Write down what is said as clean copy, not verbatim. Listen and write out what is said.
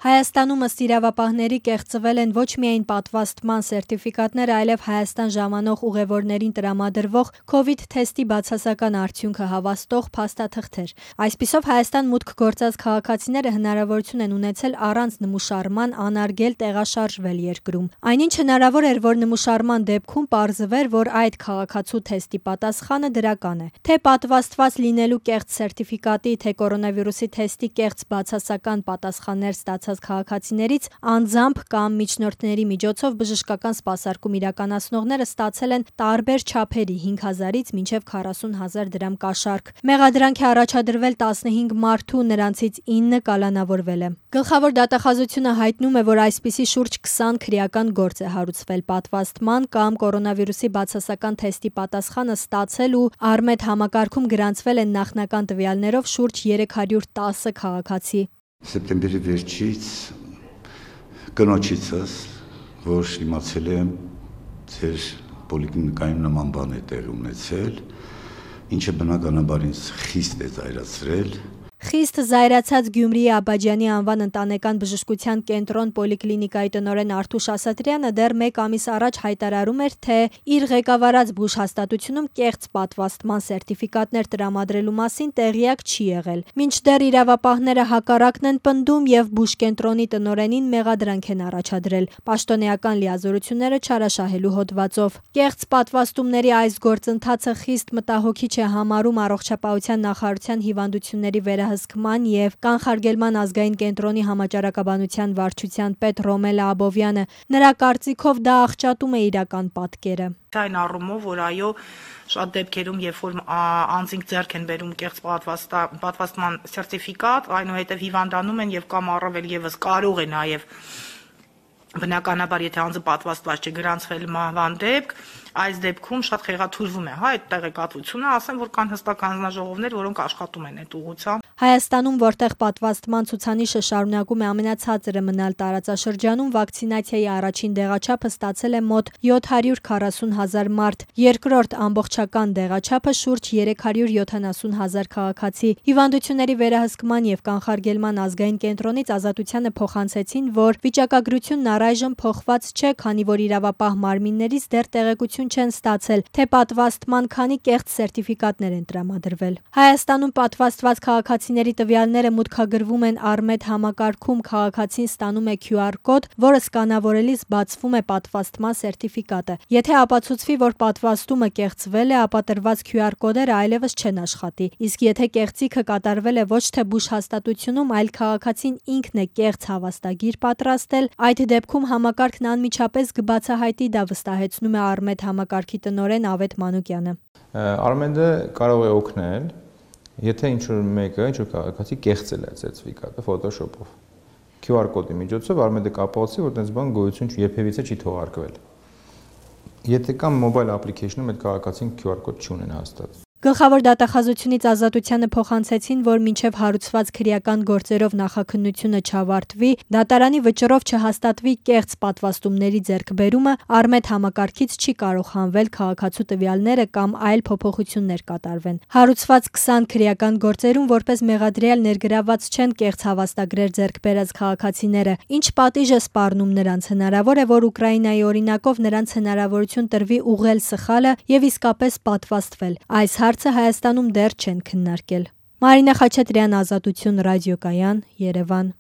Հայաստանում ըստ իրավապահների կեղծվել են ոչ միայն պատվաստման սերտիֆիկատներ, այլև Հայաստան ժամանող ուղևորներին տրամադրվող COVID թեստի բացասական արդյունքը հավաստող փաստաթղթեր։ Այսպիսով Հայաստան մուտք գործած քաղաքացիները հնարավորություն են ունեցել առանց նմուշարման անարգել տեղաշարժվել երկրում։ Այնինչ հնարավոր էր, որ նմուշարման դեպքում պարզվեր, որ այդ քաղաքացու թեստի պատասխանը դրական է։ Թե պատվաստված լինելու կեղծ սերտիֆիկատի, թե կորոնավիրուսի թեստի կեղծ բացասական պատասխաններ ստացած քաղաքացիներից անձամբ կամ միջնորդների միջոցով բժշկական սպասարկում իրականացնողները ստացել են տարբեր չափերի 5,000-ից մինչև 40,000 դրամ կաշառք։ Մեղադրանք է առաջադրվել 15 մարդու, նրանցից 9 կալանավորվել է։ Գլխավոր դատախազությունը հայտնում է, որ այսպիսի շուրջ 20 քրեական գործ է հարուցվել պատվաստման կամ կորոնավիրուսի բացասական թեստի պատասխանը ստացել ու Արմեդ համակարգում գրանցվել են նախնական տվյալներով շուրջ 310 քաղաքացի։ Սեպտեմբերի վերջից կնոջիցս, որ իմացել եմ ձեր պոլիկլինիկայում նման բան է տեղի ունեցել, ինչը բնականաբար ինձ խիստ է զայրացրել։ Խիստ զայրացած Գյումրիի Աբաջյանի անվան ընտանեկան բժշկության կենտրոն պոլիկլինիկայի տնօրեն Արթուշ Ասատրյանը դեռ 1 ամիս առաջ հայտարարում էր, թե իր ղեկավարած բուժհաստատությունում կեղծ պատվաստման սերտիֆիկատներ տրամադրելու մասին տեղյակ չի եղել։ Մինչդեռ իրավապահները հակառակն են պնդում եւ բուժկենտրոնի տնօրենին մեղադրանք են առաջադրել պաշտոնեական լիազորությունները չարաշահելու հոդվածով։ Կեղծ պատվաստումների այս գործընթացը խիստ մտահոգիչ է համարում առողջապահության նախարարության հիվանդությունների վերահսկման եւ կանխարգելման ազգային կենտրոնի համաճարակաբանության վարչության պետ Ռոմելա Աբովյանը։ Նրա կարծիքով դա աղճատում է իրական պատկերը։ Այն առումով, որ այո, շատ դեպքերում, երբ որ անձինք ձեռք են բերում կեղծ պատվաստման սերտիֆիկատ, այնուհետև հիվանդանում են եւ կամ առավել եւս կարող է նաեւ բնականաբար, եթե անձը պատվաստված չէ, գրանցվել մահվան դեպք, այս դեպքում շատ խեղաթյուրվում է այդ տեղեկատվությունը, ասեմ, որ կան հստակ հանձնաժողովներ, որոնք աշխատում են այդ ուղղությամբ։ Հայաստանում, որտեղ պատվաստման ցուցանիշը շարունակում է ամենացածրը մնալ տարածաշրջանում, վակցինացիայի առաջին դեղաչափը ստացել է մոտ 740,000 մարդ, երկրորդ ամբողջական դեղաչափը շուրջ 370,000 քաղաքացի։ Հիվանդությունների վերահսկման եւ կանխարգելման ազգային կենտրոնից Ազատությանը փոխանցեցին, որ վիճակագրությունն առայժմ փոխված չէ, քանի որ իրավապահ մարմիններից դեռ տեղեկություն չեն ստացել, թե պատվաստման քանի կեղծ սերտիֆիկատներ են տրամադրվել։ Հայաստանում պատվաստված քաղաքացիների տվյալները մուտքագրվում են Արմեդ համակարգում, քաղաքացին ստանում է QR կոդ, որը սկանավորելիս բացվում է պատվաստման սերտիֆիկատը։ Եթե ապացուցվի, որ պատվաստումը կեղծվել է, ապա տրված QR կոդերը այլևս չեն աշխատի։ Իսկ եթե կեղծիքը կատարվել է ոչ թե բուժհաստատությունում, այլ քաղաքացին ինքն է կեղծ հավաստագիր պատրաստել, այդ դեպքում համակարգն անմիջապես կբացահայտի, դա վստահեցնում է Արմեդ համակարգի տնօրեն Ավետ Մանուկյանը։ Արմեդը կարող է օգնել, եթե ինչ-որ մեկը, ինչ-որ քաղաքացի կեղծել է սերտիֆիկատը Photoshop-ով։ QR կոդի միջոցով Արմեդը կապացուցի, որ այդպես բան գոյություն երբևիցե չի թողարկվել։ Եթե կամ mobile application-ում այդ քաղաքացին QR կոդ չունեն հաստատ։ Գլխավոր դատախազությունից Ազատությանը փոխանցեցին, որ մինչև հարուցված քրեական գործերով նախաքննությունը չավարտվի, դատարանի վճռով չհաստատվի կեղծ պատվաստումների ձեռքբերումը, Արմեդ համակարգից չի կարող հանվել քաղաքացու տվյալները կամ այլ փոփոխություններ կատարվեն։ Հարուցված 20 քրեական գործերում որպես մեղադրյալ ներգրավված չեն կեղծ հավաստագրեր ձեռք բերած քաղաքացիները, ինչ պատիժ է սպառնում նրանց։ Հնարավոր է, որ Ուկրաինայի օրինակով նրանց հնարավորություն տրվի ուղղել սխալը եւ իսկապես պատվաստվել։ Այս հարցը Հայաստանում դեռ չեն քննարկել։ Մարինա Խաչատրյան, Ազատություն ռադիոկայան, Երևան։